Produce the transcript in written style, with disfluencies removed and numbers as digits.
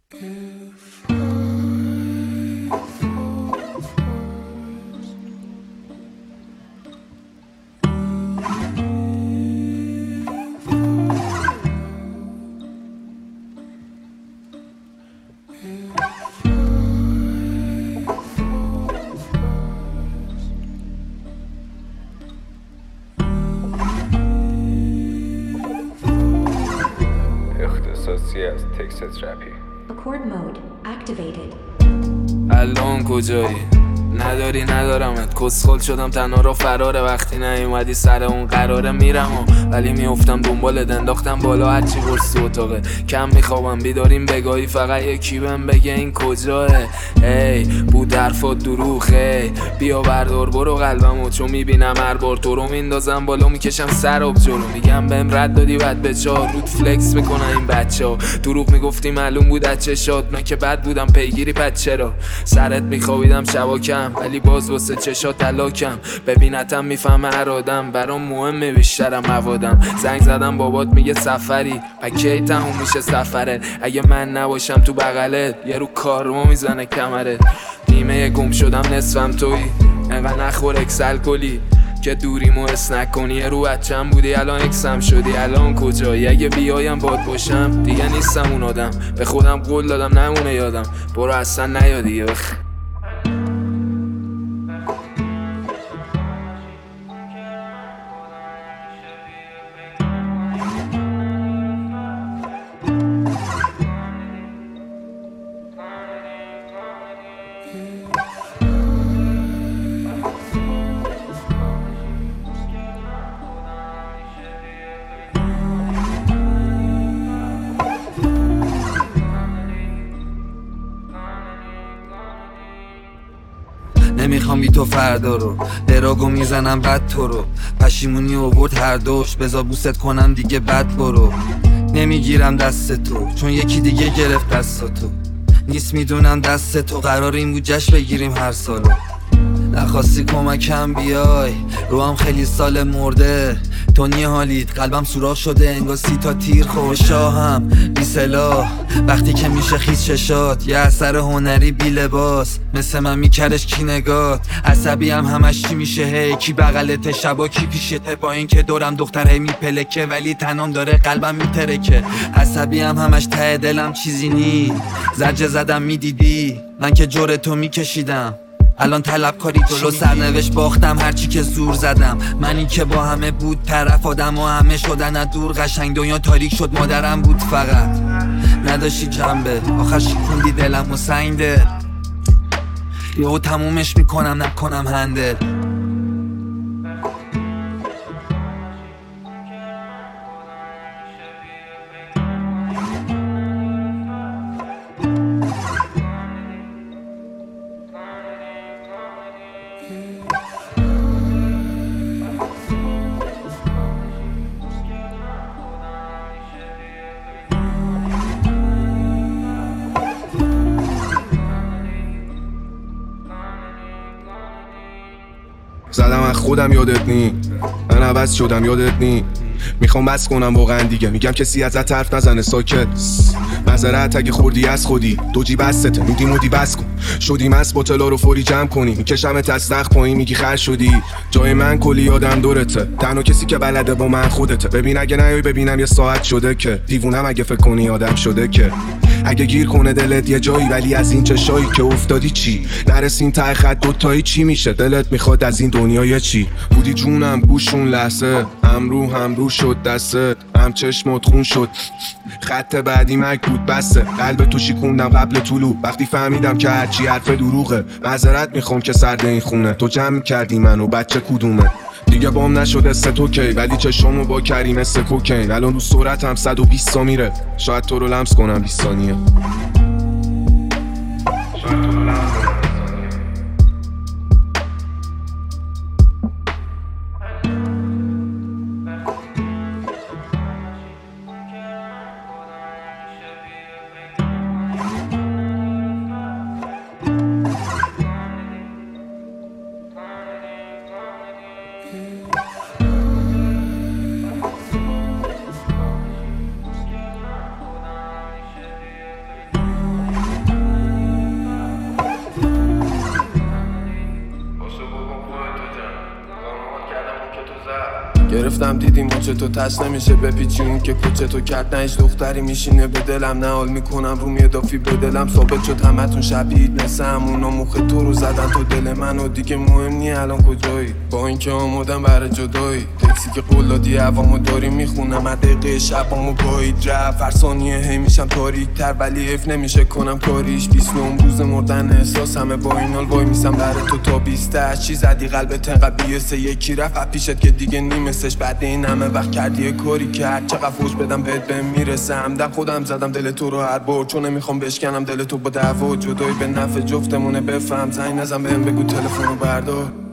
Accord mode activated. الان کجایی؟ نداری ندارمت، کسخل شدم تنها رو فراره. وقتی نیومدی سر اون قراره میرم ولی میافتم دنبالت، انداختم بالا هرچی برسی اتاقه. کم میخوابم بیداریم بگاهی، فقط یکی بهم بگه این کجاه. ای بود حرفات دروغه، بیا بردار برو قلبمو، چون میبینم هر بار تو رو میندازم بالا میکشم سراب جلو. میگم بهم رد دادی بعد به چار رود فلکس میکنن این بچه ها. دروغ میگفتی معلوم بود از چشات، من که بد بودم پیگیری پد چرا. سرت میخوابیدم شبا کم ولی باز واسه چشات تلاکم. ببینتم میفهمه هر آدم برام مهمه بیشترم موادم. زنگ زدم بابات میگه سفری، پکی تموم میشه سفره. اگه من نباشم تو بغلت یه رو کارو میزنه کمرت. نیمه گم شدم نصفم تویی، انقدر نخور اکسل کلی که دوریمو اسنک کنی. یه رو بچم بودی الان اکسم شدی، الان کجایی؟ اگه بیایم باد باشم دیگه نیستم اون آدم. به خودم قول دادم نمونه یادم، برو اصلا نیادی. نمیخوام بی تو فردا رو، دراگو میزنم بد تو رو. پشیمونی آورد هر دوش، بذار بوست کنم دیگه بد برو. نمیگیرم دست تو چون یکی دیگه گرفت دست تو. نیست میدونم دست تو، قرار این بود جشن بگیریم هر سالو. نخواستی کمکم بیای، رو هم خیلی سال مرده. تو نی حالیت قلبم سوراخ شده انگار 30 تا تیر خوشاهم بی سلاح. وقتی که میشه خیز چشات، یه اثر هنری بی لباس. مثل من میکرش کی نگات، عصبی هم همش چی میشه. هی کی بغلت شبا کی پیشته، با این که دورم دختر هی میپلکه ولی تنام داره قلبم میترکه. عصبی هم همش ته دلم چیزی نی، زجه زدم میدیدی من که جور تو میکشیدم. الان طلبکاری جلو سرنوشت باختم هرچی که زور زدم. منی که با همه بود طرف آدم و همه شدن از دور. قشنگ دنیا تاریک شد مادرم بود فقط نداشتی جنبه. آخر شکوندی دلم و سنگ دل، یهو تمومش میکنم نکنم هندل. زدم از خودم یادت نی، من عوض شدم یادت نی. میخوام بس کنم واقعا دیگه، میگم کسی ازت حرف نزنه ساکت. معذرت اگه خوردی از خودی، دو جیب بسته نودی مودی بس کن. شدی مست با طلا رو فوری جمع کنی، میکشم تستخ پایین میگی خر شدی. جای من کلی آدم دورته، تنها کسی که بلده با من خودته. ببین اگه نیای ببینم یه ساعت شده که دیوونم اگه فکر کنی آدم شده که. اگه گیر کنه دلت یه جایی ولی از این چشایی که افتادی چی نرسین ته خط دوتایی چی میشه. دلت میخواد از این دنیا چی بودی جونم گوشون لحظه. هم رو شد دستت، هم چشمات خون شد. خط بعدی مک بود بسته، قلب تو شیکوندم قبل طلوع. وقتی فهمیدم که هرچی حرف دروغه، معذرت میخوام که سرد این خونه. تو جمع کردی منو بچه کدومه دیگه بام نشده ست اوکی. ولی چشمو با کریم مثل کوکین، الان رو سرعتم 120 تا میره. شاید تو رو لمس کنم 20 ثانیه. گفتم دیدی مچه تو تش نمیشه بپیچی اون که کوچه تو کرد نه هیچ دختری میشینه به دلم نه حال میکنم روم اضافی به دلم ثابت شد همتون شبیهید مثل همونا مخ تو رو زدن تو دل من و دیگه مهم نی الان کجایی با اینکه آمادم برای جدایی تکسی که قول دادی هوامو داری میخونم دقیقه شبامو باید رفت هر ثانیه هی میشم تاریک تر ولی حیف نمیشه کنم کاریش 29 روز مردن احساس همه با این حال وای میسم در تو تا 28 چی زدی قلبت انقدر بیسه یکی رفت پیشت که دیگه نیمسش بعد این همه وقت کردی یه کاری که هر چقدر فوش بدم بهت به میرسم در خودم زدم دل تو رو هر بار چون نمیخوام بشکنم دل تو با دعوا جدایی به نفع جفتمونه بفهم زنگ نزن بهم بگو تلفنو بردار